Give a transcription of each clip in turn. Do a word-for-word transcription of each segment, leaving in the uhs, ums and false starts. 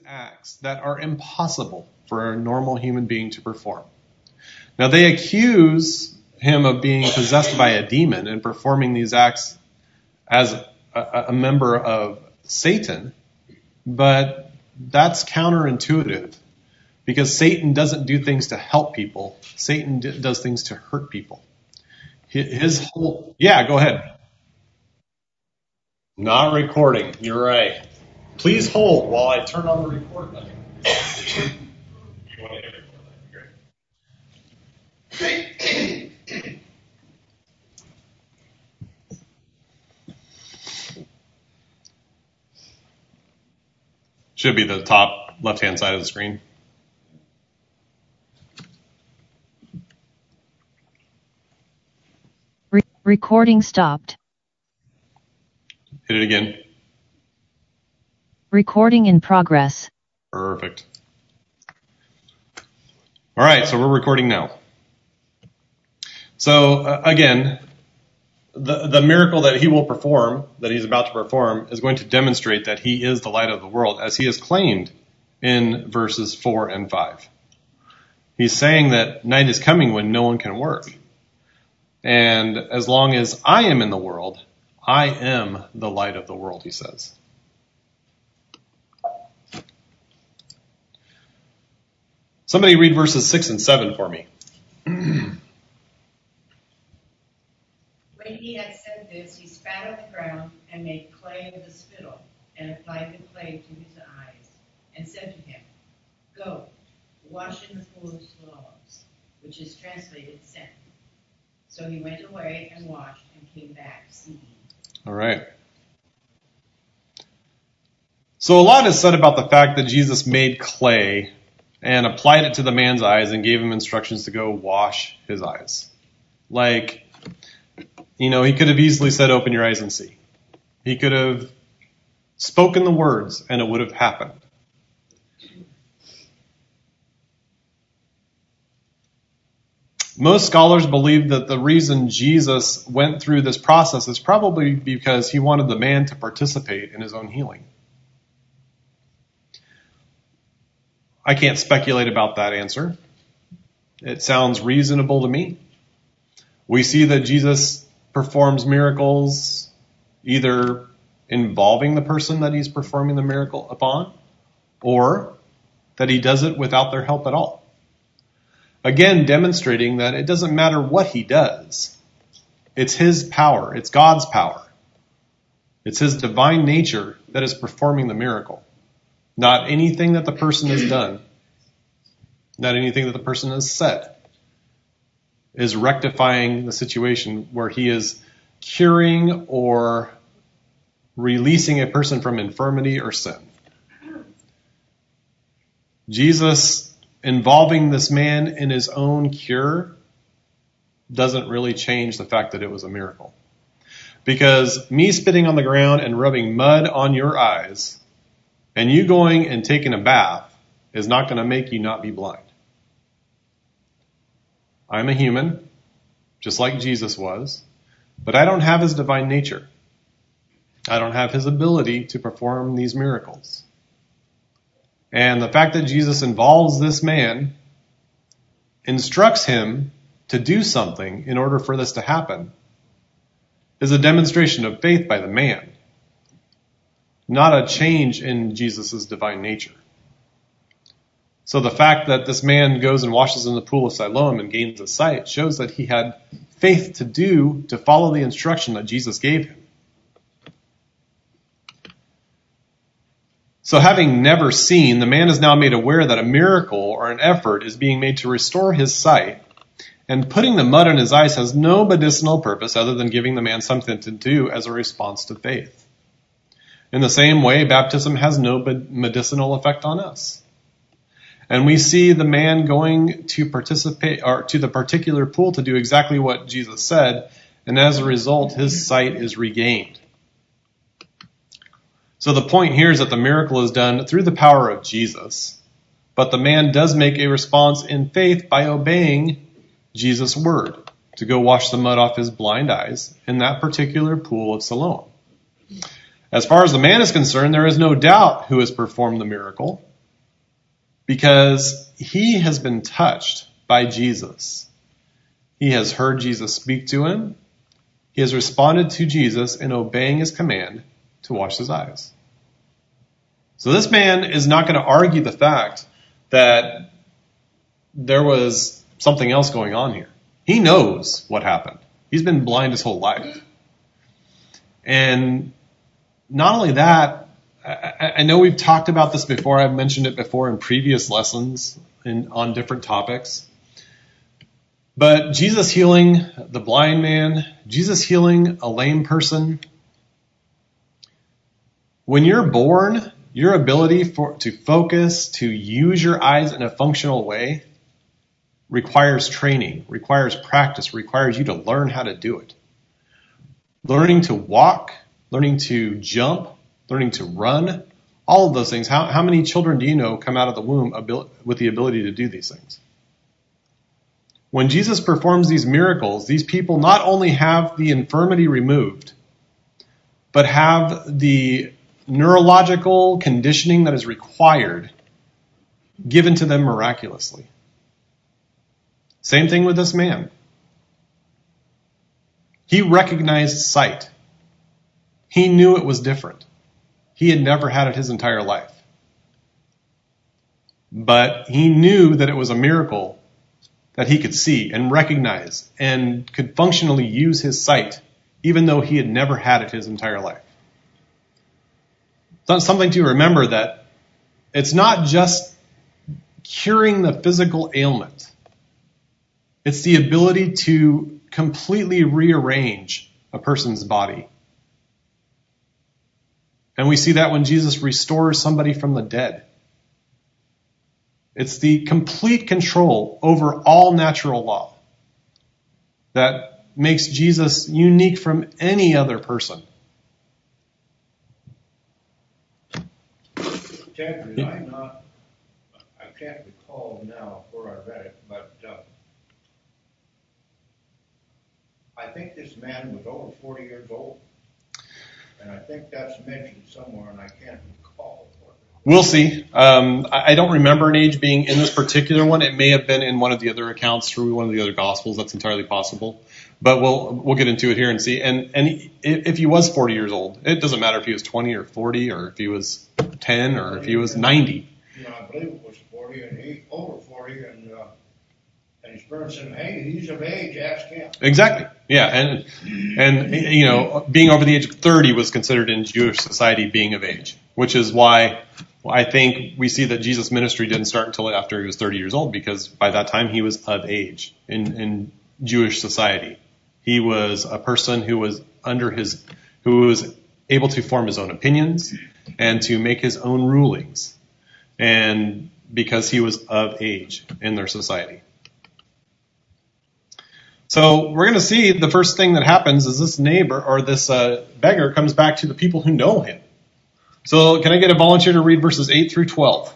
acts that are impossible for a normal human being to perform. Now, they accuse him of being possessed by a demon and performing these acts as a, a member of Satan, but that's counterintuitive because Satan doesn't do things to help people. Satan d- does things to hurt people. His whole, yeah, go ahead. Not recording. You're right. Please hold while I turn on the record button. You want to hit record? Great. Should be the top left-hand side of the screen. Re- recording stopped. Hit it again. Recording in progress. Perfect. All right, so we're recording now. So uh, again, the the miracle that he will perform, that he's about to perform, is going to demonstrate that he is the light of the world, as he has claimed in verses four and five. He's saying that night is coming when no one can work. And as long as I am in the world, I am the light of the world, he says. Somebody read verses six and seven for me. When he had said this, he spat on the ground and made clay of the spittle and applied the clay to his eyes and said to him, "Go, wash in the pool of Siloam," which is translated sent. So he went away and washed and came back seeing. All right. So a lot is said about the fact that Jesus made clay and applied it to the man's eyes and gave him instructions to go wash his eyes. Like, you know, he could have easily said, "Open your eyes and see." He could have spoken the words and it would have happened. Most scholars believe that the reason Jesus went through this process is probably because he wanted the man to participate in his own healing. I can't speculate about that answer. It sounds reasonable to me. We see that Jesus performs miracles either involving the person that he's performing the miracle upon, or that he does it without their help at all. Again, demonstrating that it doesn't matter what he does. It's his power. It's God's power. It's his divine nature that is performing the miracle. Not anything that the person has done. Not anything that the person has said is rectifying the situation where he is curing or releasing a person from infirmity or sin. Jesus involving this man in his own cure doesn't really change the fact that it was a miracle. Because me spitting on the ground and rubbing mud on your eyes and you going and taking a bath is not going to make you not be blind. I'm a human, just like Jesus was, but I don't have his divine nature. I don't have his ability to perform these miracles. And the fact that Jesus involves this man, instructs him to do something in order for this to happen, is a demonstration of faith by the man, not a change in Jesus' divine nature. So the fact that this man goes and washes in the pool of Siloam and gains a sight shows that he had faith to do, to follow the instruction that Jesus gave him. So having never seen, the man is now made aware that a miracle or an effort is being made to restore his sight, and putting the mud on his eyes has no medicinal purpose other than giving the man something to do as a response to faith. In the same way, baptism has no medicinal effect on us. And we see the man going to participate, or to the particular pool to do exactly what Jesus said, and as a result, his sight is regained. So the point here is that the miracle is done through the power of Jesus, but the man does make a response in faith by obeying Jesus' word to go wash the mud off his blind eyes in that particular pool of Siloam. As far as the man is concerned, there is no doubt who has performed the miracle. because he has been touched by Jesus. He has heard Jesus speak to him. He has responded to Jesus in obeying his command to wash his eyes. So this man is not going to argue the fact that there was something else going on here. He knows what happened. He's been blind his whole life. And not only that, I, I know we've talked about this before. I've mentioned it before in previous lessons in, on different topics. But Jesus healing the blind man, Jesus healing a lame person. When you're born, your ability for to focus, to use your eyes in a functional way requires training, requires practice, requires you to learn how to do it. Learning to walk, learning to jump, learning to run, all of those things. How, how many children do you know come out of the womb abil- with the ability to do these things? When Jesus performs these miracles, these people not only have the infirmity removed, but have the neurological conditioning that is required given to them miraculously. Same thing with this man. He recognized sight. He knew it was different. He had never had it his entire life. But he knew that it was a miracle that he could see and recognize and could functionally use his sight, even though he had never had it his entire life. It's something to remember that it's not just curing the physical ailment. It's the ability to completely rearrange a person's body. And we see that when Jesus restores somebody from the dead. It's the complete control over all natural law that makes Jesus unique from any other person. Ted, did I not, I can't recall now where I read it, but uh, I think this man was over forty years old. And I think that's mentioned somewhere, and I can't recall. We'll see. Um, I, I don't remember an age being in this particular one. It may have been in one of the other accounts through one of the other Gospels. That's entirely possible. But we'll we'll get into it here and see. And and he, if he was forty years old, it doesn't matter if he was twenty or forty or if he was ten or if he was ninety. You know, I believe it was forty, and he over forty, and uh, and his parents said, "Hey, he's of age. Ask him." Exactly. Yeah, and and you know, being over the age of thirty was considered in Jewish society being of age, which is why I think we see that Jesus' ministry didn't start until after he was thirty years old, because by that time he was of age in, in Jewish society. He was a person who was under his, who was able to form his own opinions and to make his own rulings, and because he was of age in their society. So we're going to see the first thing that happens is this neighbor or this uh, beggar comes back to the people who know him. So can I get a volunteer to read verses eight through twelve?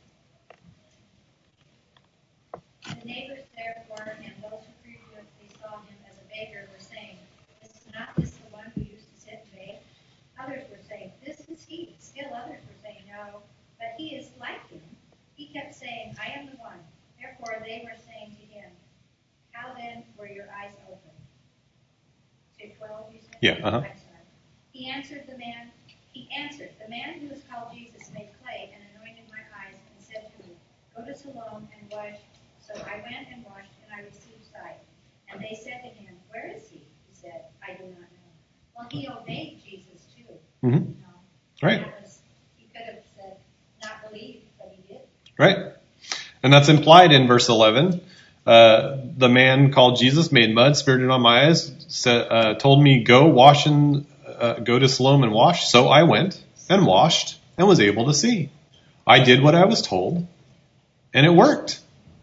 The neighbors therefore and those who previously saw him as a beggar were saying, "Is not this the one who used to sit and beg?" Others were saying, "This is he." Still others were saying, "No, but he is like him." He kept saying, "I am the one." Therefore they were saying to him, "How then were your eyes opened?" To twelve, you said? Yeah, uh-huh. I'm sorry. He answered the man, he answered, "The man who is called Jesus made clay and anointed my eyes and said to me, 'Go to Siloam and wash.' So I went and washed and I received sight." And they said to him, "Where is he?" He said, "I do not know." Well, he obeyed Jesus too. Mm-hmm. You know? Right. That was, he could have said, not believed, but he did. Right. And that's implied in verse eleven. Uh, the man called Jesus made mud, spirted on my eyes, said, uh, told me, go wash and uh, go to Siloam and wash. So I went and washed and was able to see. I did what I was told, and it worked.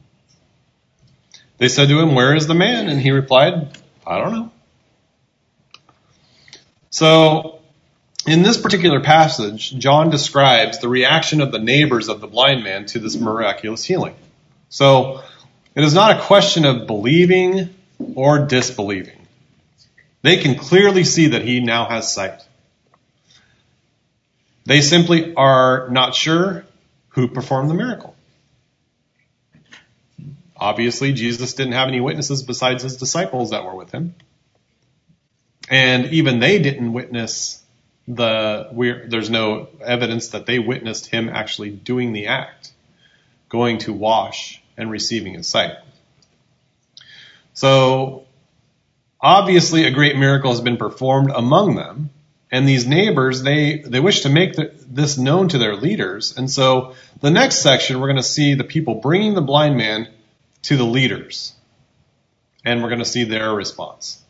They said to him, "Where is the man?" And he replied, "I don't know." So in this particular passage, John describes the reaction of the neighbors of the blind man to this miraculous healing. So it is not a question of believing or disbelieving. They can clearly see that he now has sight. They simply are not sure who performed the miracle. Obviously, Jesus didn't have any witnesses besides his disciples that were with him. And even they didn't witness the, we're, there's no evidence that they witnessed him actually doing the act, going to wash and receiving his sight. So, obviously a great miracle has been performed among them. And these neighbors, they, they wish to make the, this known to their leaders. And so the next section, we're going to see the people bringing the blind man to the leaders. And we're going to see their response.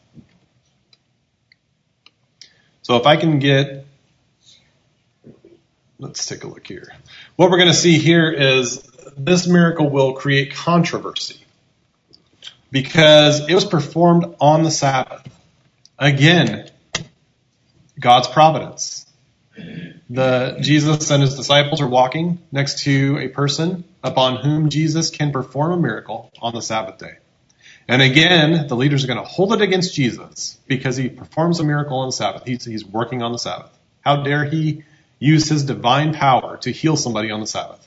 So if I can get, let's take a look here. What we're going to see here is this miracle will create controversy because it was performed on the Sabbath. Again, God's providence. The Jesus and his disciples are walking next to a person upon whom Jesus can perform a miracle on the Sabbath day. And again, the leaders are going to hold it against Jesus because he performs a miracle on the Sabbath. He's, he's working on the Sabbath. How dare he use his divine power to heal somebody on the Sabbath?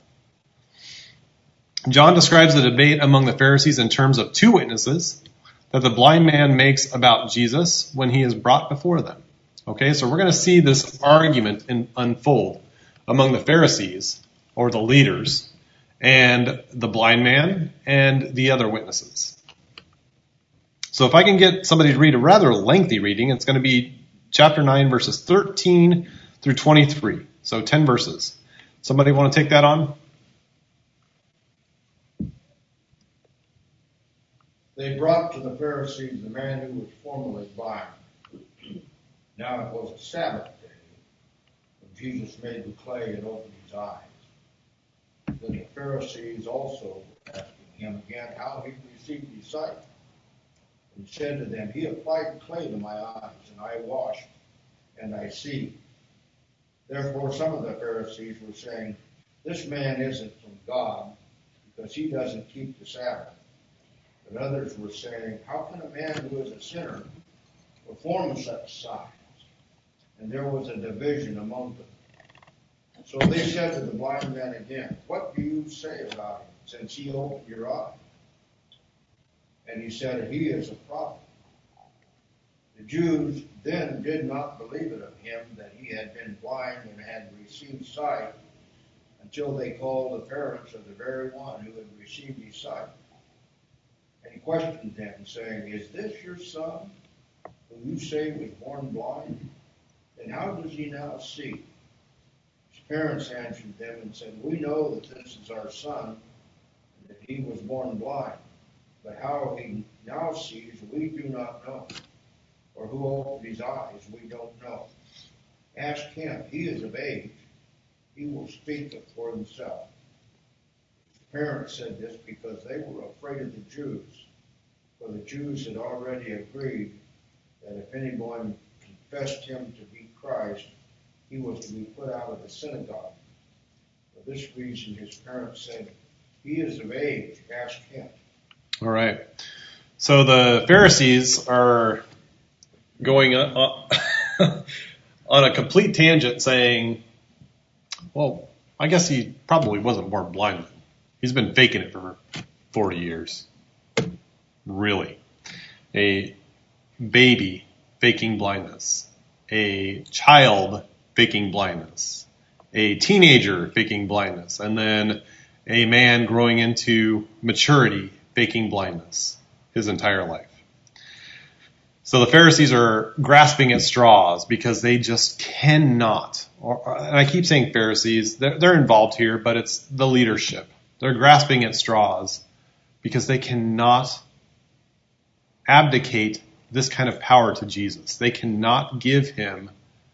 John describes the debate among the Pharisees in terms of two witnesses that the blind man makes about Jesus when he is brought before them. Okay, so we're going to see this argument in, unfold among the Pharisees, or the leaders, and the blind man and the other witnesses. So if I can get somebody to read a rather lengthy reading, it's going to be chapter nine, verses thirteen through twenty-three. So ten verses. Somebody want to take that on? They brought to the Pharisees the man who was formerly blind. Now it was a Sabbath day, when Jesus made the clay and opened his eyes. Then the Pharisees also asking him again how he received his sight. And he said to them, he applied clay to my eyes, and I washed, and I see. Therefore some of the Pharisees were saying, this man isn't from God, because he doesn't keep the Sabbath. But others were saying, how can a man who is a sinner perform such signs? And there was a division among them. So they said to the blind man again, what do you say about him, since he opened your eyes? And he said, he is a prophet. The Jews then did not believe it of him that he had been blind and had received sight, until they called the parents of the very one who had received his sight. And he questioned them, saying, is this your son, who you say was born blind? Then how does he now see? His parents answered them and said, we know that this is our son, and that he was born blind. But how he now sees, we do not know. Or who opened his eyes, we don't know. Ask him, he is of age. He will speak for himself. His parents said this because they were afraid of the Jews. For the Jews had already agreed that if anyone confessed him to be Christ, he was to be put out of the synagogue. For this reason, his parents said, he is of age, ask him. All right. So the Pharisees are going on a complete tangent saying, well, I guess he probably wasn't born blind. He's been faking it for forty years. Really. A baby faking blindness. A child faking blindness. A teenager faking blindness. And then a man growing into maturity faking blindness his entire life. So the Pharisees are grasping at straws because they just cannot, or, and I keep saying Pharisees, they're, they're involved here, but it's the leadership. They're grasping at straws because they cannot abdicate this kind of power to Jesus. They cannot give him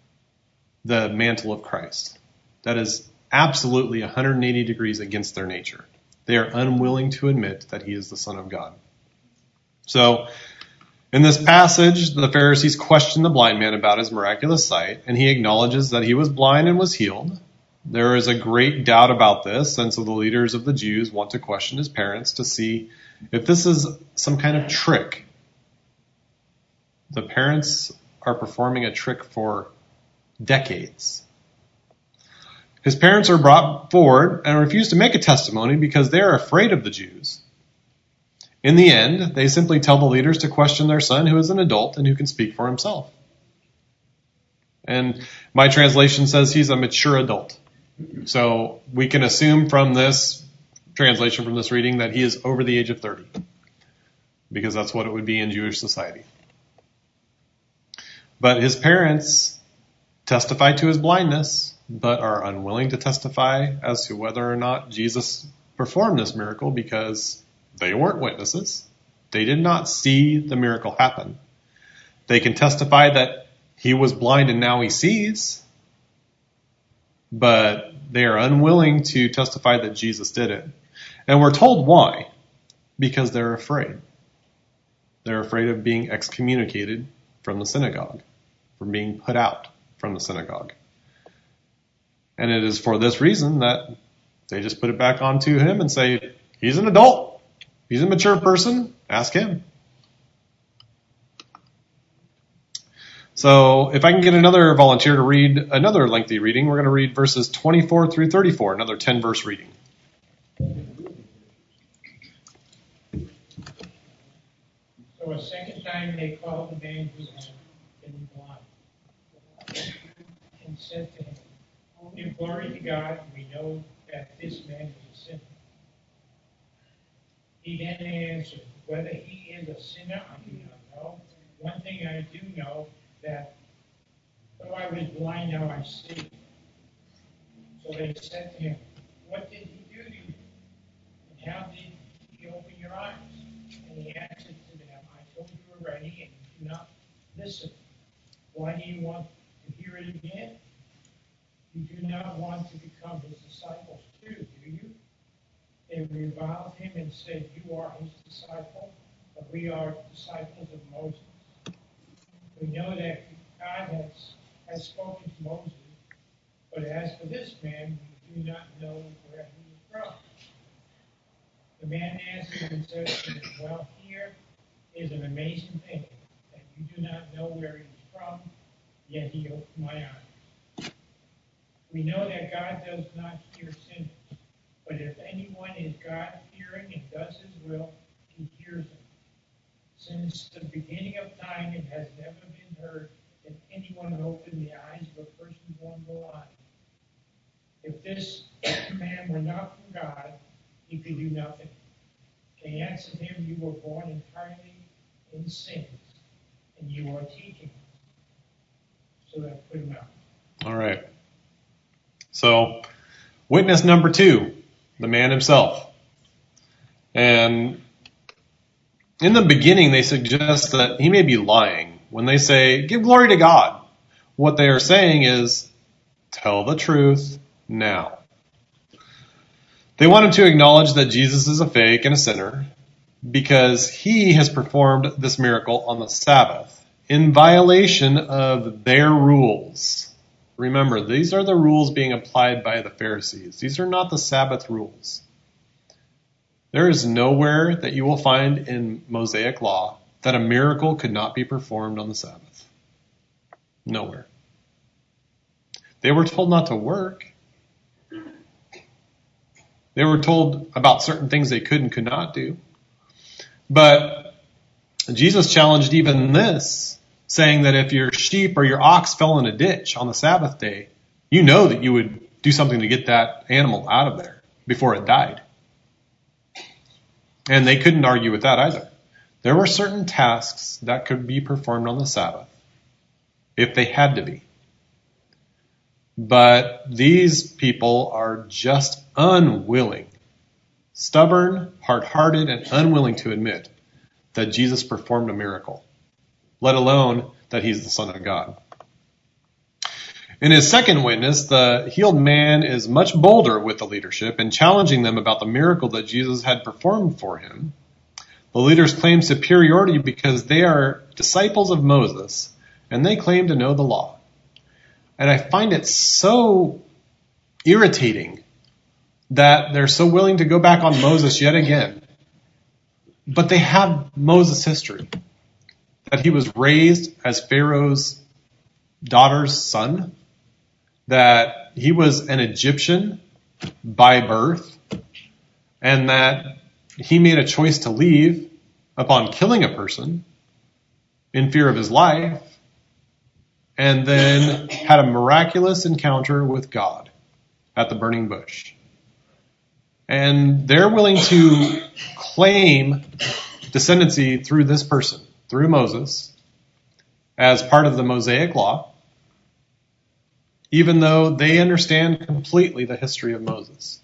the mantle of Christ. That is absolutely one hundred eighty degrees against their nature. They are unwilling to admit that he is the Son of God. So, in this passage, the Pharisees question the blind man about his miraculous sight, and he acknowledges that he was blind and was healed. There is a great doubt about this, and so the leaders of the Jews want to question his parents to see if this is some kind of trick. The parents are performing a trick for decades. His parents are brought forward and refuse to make a testimony because they are afraid of the Jews. In the end, they simply tell the leaders to question their son, who is an adult and who can speak for himself. And my translation says he's a mature adult. So we can assume from this translation, from this reading, that he is over the age of thirty, because that's what it would be in Jewish society. But his parents testify to his blindness, but are unwilling to testify as to whether or not Jesus performed this miracle, because they weren't witnesses. They did not see the miracle happen. They can testify that he was blind and now he sees, but they are unwilling to testify that Jesus did it. And we're told why. Because they're afraid. They're afraid of being excommunicated from the synagogue, from being put out from the synagogue. And it is for this reason that they just put it back onto him and say, he's an adult. He's a mature person. Ask him. So if I can get another volunteer to read another lengthy reading, we're going to read verses twenty-four through thirty-four, another ten-verse reading. So a second time they called the man who had been blind and said to him, give glory to God, we know that this man is a sinner. He then answered, whether he is a sinner, I do not know. One thing I do know, that though I was blind, now I see. So they said to him, what did he do to you? And how did he open your eyes? And he answered to them, I told you already, and you do not listen. Why do you want to hear it again? You do not want to become his disciples too, do you? They reviled him and said, you are his disciple, but we are disciples of Moses. We know that God has, has spoken to Moses, but as for this man, we do not know where he is from. The man answered and said to him, well, here is an amazing thing, that you do not know where he is from, yet he opened my eyes. We know that God does not hear sinners, but if anyone is God-fearing and does his will, he hears him. Since the beginning of time, it has never been heard that anyone opened the eyes of a person born blind. If this man were not from God, he could do nothing. They answered him, you were born entirely in sins, and you are teaching. So that put him out. All right. So, witness number two, the man himself. And in the beginning, they suggest that he may be lying. When they say, give glory to God, what they are saying is, tell the truth now. They want him to acknowledge that Jesus is a fake and a sinner because he has performed this miracle on the Sabbath in violation of their rules. Remember, these are the rules being applied by the Pharisees. These are not the Sabbath rules. There is nowhere that you will find in Mosaic law that a miracle could not be performed on the Sabbath. Nowhere. They were told not to work. They were told about certain things they could and could not do. But Jesus challenged even this, saying that if your sheep or your ox fell in a ditch on the Sabbath day, you know that you would do something to get that animal out of there before it died. And they couldn't argue with that either. There were certain tasks that could be performed on the Sabbath, if they had to be. But these people are just unwilling, stubborn, hard-hearted, and unwilling to admit that Jesus performed a miracle, let alone that he's the Son of God. In his second witness, the healed man is much bolder with the leadership in challenging them about the miracle that Jesus had performed for him. The leaders claim superiority because they are disciples of Moses and they claim to know the law. And I find it so irritating that they're so willing to go back on Moses yet again. But they have Moses' history, that he was raised as Pharaoh's daughter's son, that he was an Egyptian by birth, and that he made a choice to leave upon killing a person in fear of his life, and then had a miraculous encounter with God at the burning bush. And they're willing to claim descendancy through this person, through Moses, as part of the Mosaic law, even though they understand completely the history of Moses.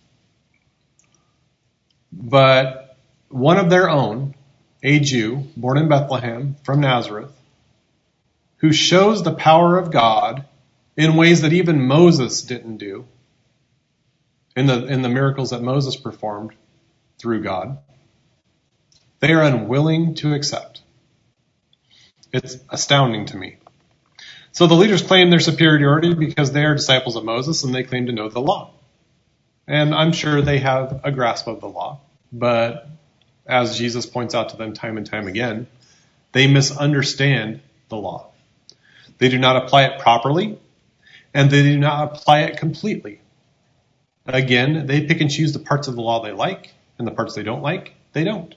But one of their own, a Jew, born in Bethlehem from Nazareth, who shows the power of God in ways that even Moses didn't do, in the, in the miracles that Moses performed through God, they are unwilling to accept. It's astounding to me. So the leaders claim their superiority because they are disciples of Moses and they claim to know the law. And I'm sure they have a grasp of the law, but as Jesus points out to them time and time again, they misunderstand the law. They do not apply it properly, and they do not apply it completely. Again, they pick and choose the parts of the law they like, and the parts they don't like, they don't.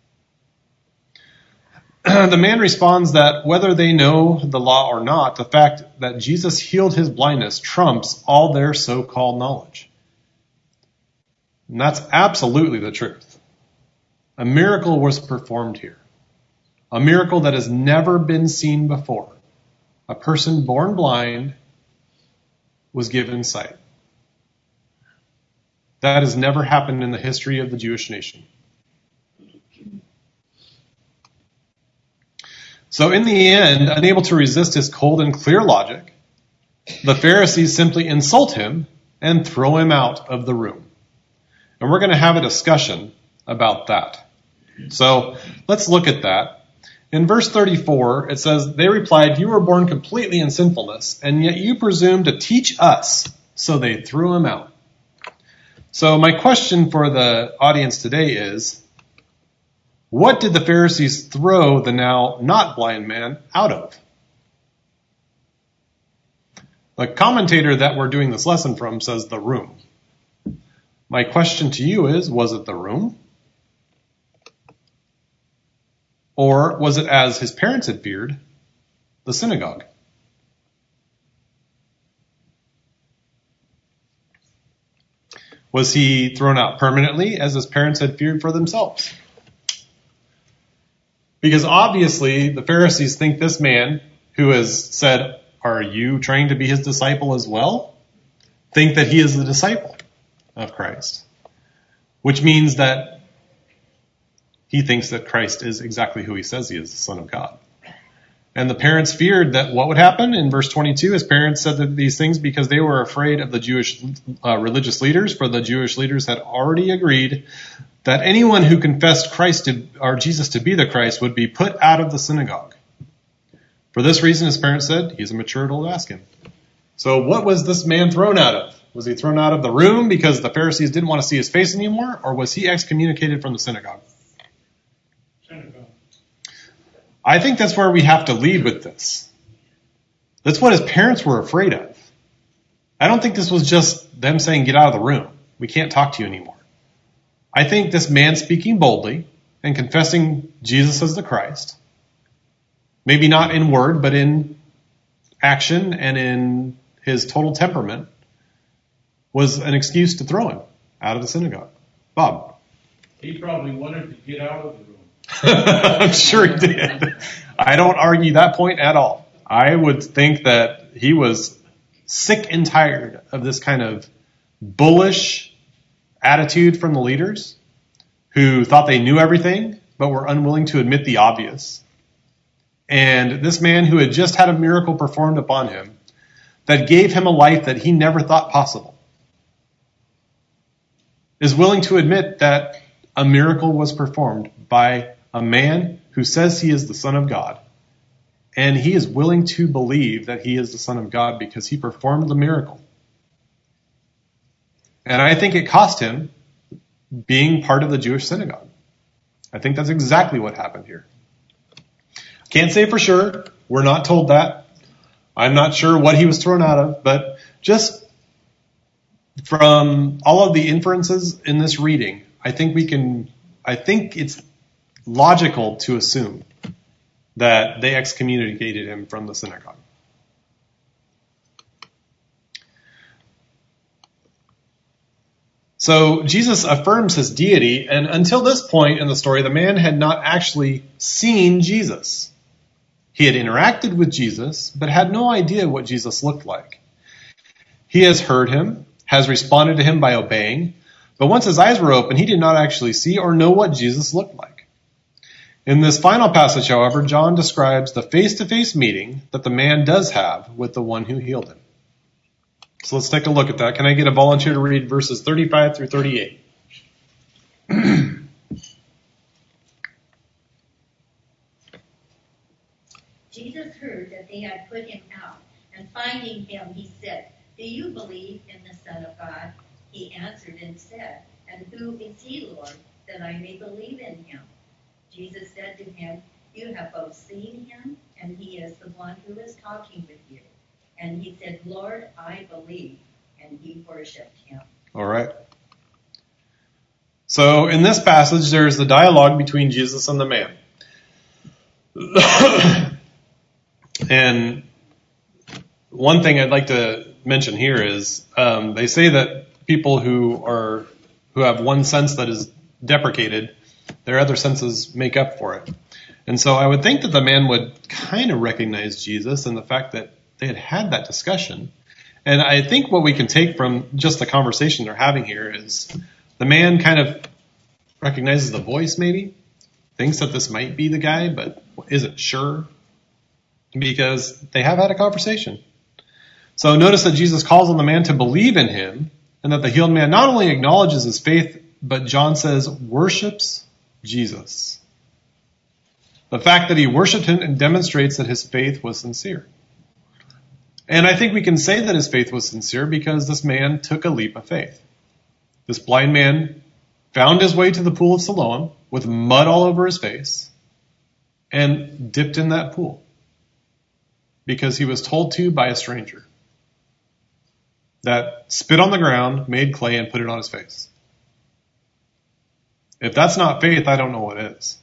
The man responds that whether they know the law or not, the fact that Jesus healed his blindness trumps all their so-called knowledge. And that's absolutely the truth. A miracle was performed here. A miracle that has never been seen before. A person born blind was given sight. That has never happened in the history of the Jewish nation. So in the end, unable to resist his cold and clear logic, the Pharisees simply insult him and throw him out of the room. And we're going to have a discussion about that. So let's look at that. In verse thirty-four, it says, they replied, you were born completely in sinfulness, and yet you presume to teach us. So they threw him out. So my question for the audience today is, what did the Pharisees throw the now not blind man out of? The commentator that we're doing this lesson from says the room. My question to you is, was it the room? Or was it, as his parents had feared, the synagogue? Was he thrown out permanently, as his parents had feared for themselves? Because obviously the Pharisees think this man who has said, are you trying to be his disciple as well? Think that he is the disciple of Christ. Which means that he thinks that Christ is exactly who he says he is, the Son of God. And the parents feared that what would happen? In verse twenty-two, his parents said that these things because they were afraid of the Jewish uh, religious leaders, for the Jewish leaders had already agreed that anyone who confessed Christ to, or Jesus to be the Christ would be put out of the synagogue. For this reason, his parents said, he's immature to ask him. So what was this man thrown out of? Was he thrown out of the room because the Pharisees didn't want to see his face anymore? Or was he excommunicated from the synagogue? Synagogue. I think that's where we have to lead with this. That's what his parents were afraid of. I don't think this was just them saying, get out of the room. We can't talk to you anymore. I think this man speaking boldly and confessing Jesus as the Christ, maybe not in word, but in action and in his total temperament, was an excuse to throw him out of the synagogue. Bob. He probably wanted to get out of the room. I'm sure he did. I don't argue that point at all. I would think that he was sick and tired of this kind of bullish attitude from the leaders who thought they knew everything but were unwilling to admit the obvious. And this man who had just had a miracle performed upon him that gave him a life that he never thought possible is willing to admit that a miracle was performed by a man who says he is the Son of God. And he is willing to believe that he is the Son of God because he performed the miracle. And I think it cost him being part of the Jewish synagogue. I think that's exactly what happened here. Can't say for sure. We're not told that. I'm not sure what he was thrown out of, but just from all of the inferences in this reading, I think we can, I think it's logical to assume that they excommunicated him from the synagogue. So Jesus affirms his deity, and until this point in the story, the man had not actually seen Jesus. He had interacted with Jesus, but had no idea what Jesus looked like. He has heard him, has responded to him by obeying, but once his eyes were open, he did not actually see or know what Jesus looked like. In this final passage, however, John describes the face-to-face meeting that the man does have with the one who healed him. So let's take a look at that. Can I get a volunteer to read verses thirty-five through thirty-eight? Jesus heard that they had put him out, and finding him, he said, "Do you believe in the Son of God?" He answered and said, "And who is he, Lord, that I may believe in him?" Jesus said to him, "You have both seen him, and he is the one who is talking with you." And he said, "Lord, I believe." And he worshipped him. All right. So in this passage, there's the dialogue between Jesus and the man. And one thing I'd like to mention here is um, they say that people who are who have one sense that is deprecated, their other senses make up for it. And so I would think that the man would kind of recognize Jesus and the fact that they had had that discussion. And I think what we can take from just the conversation they're having here is the man kind of recognizes the voice maybe, thinks that this might be the guy, but isn't sure because they have had a conversation. So notice that Jesus calls on the man to believe in him and that the healed man not only acknowledges his faith, but John says worships Jesus. The fact that he worshiped him demonstrates that his faith was sincere. And I think we can say that his faith was sincere because this man took a leap of faith. This blind man found his way to the pool of Siloam with mud all over his face and dipped in that pool because he was told to by a stranger that spit on the ground, made clay, and put it on his face. If that's not faith, I don't know what is.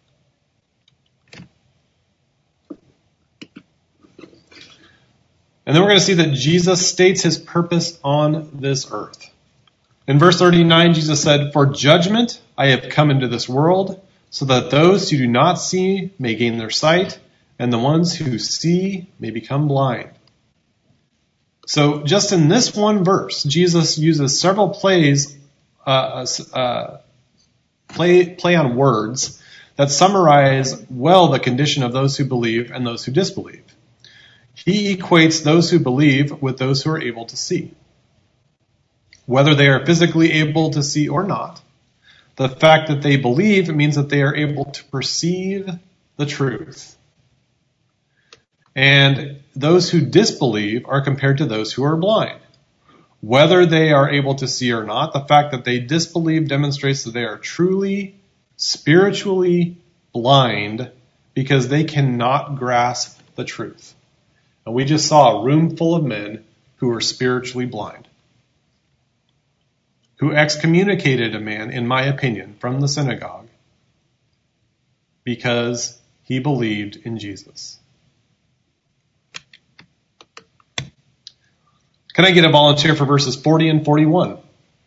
And then we're going to see that Jesus states his purpose on this earth. In verse thirty-nine, Jesus said, "For judgment I have come into this world, so that those who do not see may gain their sight, and the ones who see may become blind." So just in this one verse, Jesus uses several plays, uh, uh, play, play on words that summarize well the condition of those who believe and those who disbelieve. He equates those who believe with those who are able to see. Whether they are physically able to see or not, the fact that they believe means that they are able to perceive the truth. And those who disbelieve are compared to those who are blind. Whether they are able to see or not, the fact that they disbelieve demonstrates that they are truly, spiritually blind because they cannot grasp the truth. And we just saw a room full of men who were spiritually blind, who excommunicated a man, in my opinion, from the synagogue because he believed in Jesus. Can I get a volunteer for verses forty and forty-one?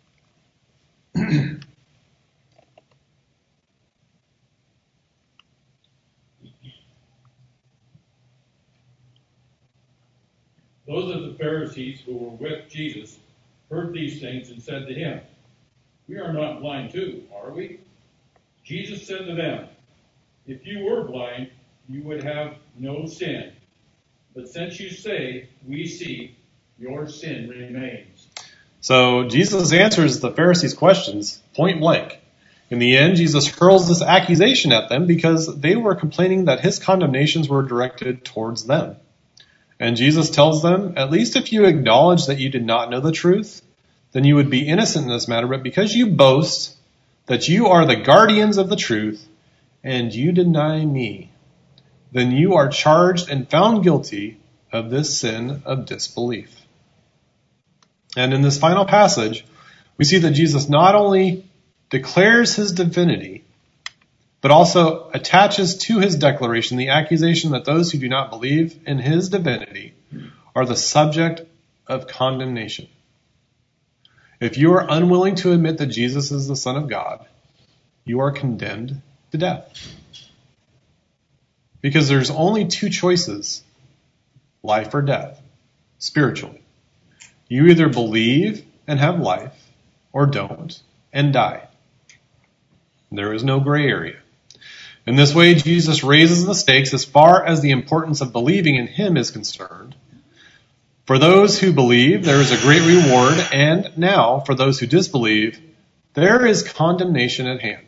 Those of the Pharisees who were with Jesus heard these things and said to him, "We are not blind too, are we?" Jesus said to them, "If you were blind, you would have no sin. But since you say, 'We see,' your sin remains." So Jesus answers the Pharisees' questions point blank. In the end, Jesus hurls this accusation at them because they were complaining that his condemnations were directed towards them. And Jesus tells them, at least if you acknowledge that you did not know the truth, then you would be innocent in this matter. But because you boast that you are the guardians of the truth and you deny me, then you are charged and found guilty of this sin of disbelief. And in this final passage, we see that Jesus not only declares his divinity, but also attaches to his declaration the accusation that those who do not believe in his divinity are the subject of condemnation. If you are unwilling to admit that Jesus is the Son of God, you are condemned to death. Because there's only two choices, life or death, spiritually. You either believe and have life, or don't and die. There is no gray area. In this way, Jesus raises the stakes as far as the importance of believing in him is concerned. For those who believe, there is a great reward, and now, for those who disbelieve, there is condemnation at hand.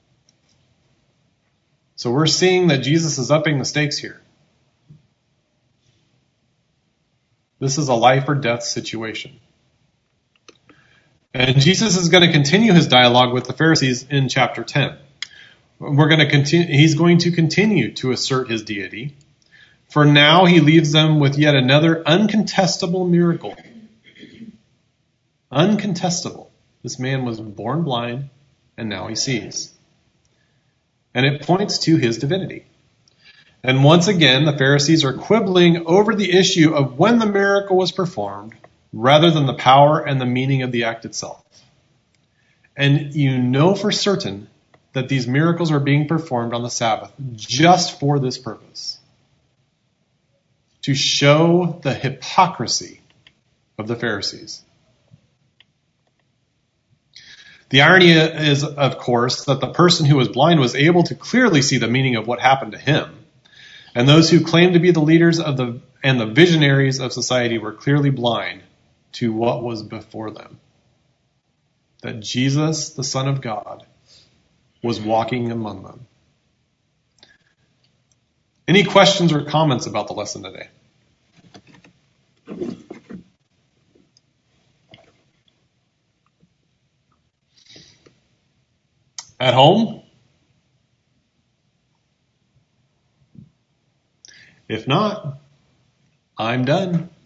So we're seeing that Jesus is upping the stakes here. This is a life or death situation. And Jesus is going to continue his dialogue with the Pharisees in chapter ten. We're going to continue, he's going to continue to assert his deity. For now, he leaves them with yet another uncontestable miracle. Uncontestable. This man was born blind, and now he sees. And it points to his divinity. And once again, the Pharisees are quibbling over the issue of when the miracle was performed, rather than the power and the meaning of the act itself. And you know for certain that these miracles are being performed on the Sabbath just for this purpose. To show the hypocrisy of the Pharisees. The irony is, of course, that the person who was blind was able to clearly see the meaning of what happened to him. And those who claimed to be the leaders of the and the visionaries of society were clearly blind to what was before them. That Jesus, the Son of God, was walking among them. Any questions or comments about the lesson today? At home? If not, I'm done.